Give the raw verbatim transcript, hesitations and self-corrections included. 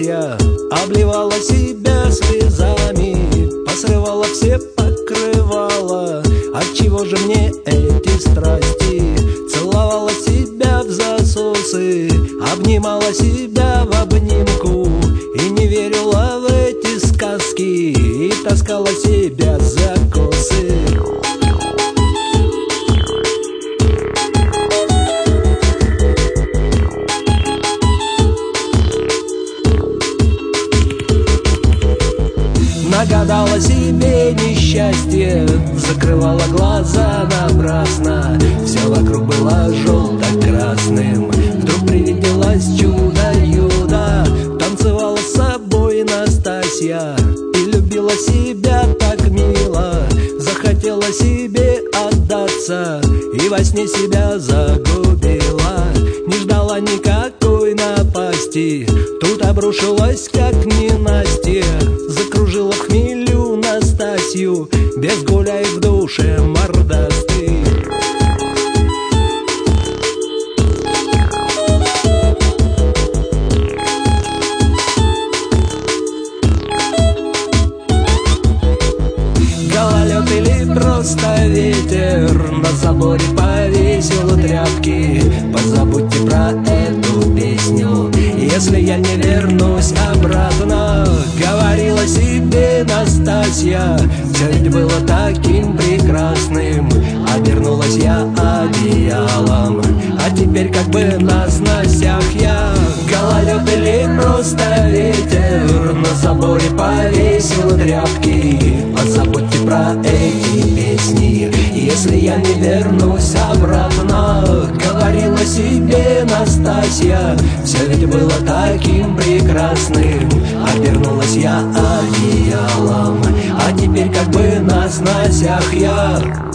я, обливала себя слезами, посрывала все покрывала. Отчего же мне эти страсти? Целовала себя в засосы, обнимала себя в обнимку, и не верила в эти сказки, и таскала себя за косы. Нагадала себе несчастье, закрывала глаза напрасно. Все вокруг было желто-красным. Вдруг привиделось чудо-юдо. Танцевала с собой Настасья и любила себя так мило. Захотела себе отдаться и во сне себя загубила. Не ждала никакой напасти, тут обрушилась как ненастье. Закружила в хмелю Настасью, без гуляй в душе мордастый. Гололед или просто ветер на заборе повесил тряпки. Позабудьте про эту песню, если я не вернусь обратно. Говорила себе Настасья, все ведь было таким прекрасным. Обернулась я одеялом, а теперь как бы на сносях я. Гололед или просто ветер на заборе повесил тряпки. Позабудьте про эти песни, если я не вернусь обратно. Говорила себе Настасья, все ведь было таким прекрасным. Обернулась я одеялом, а теперь как бы на сносях я.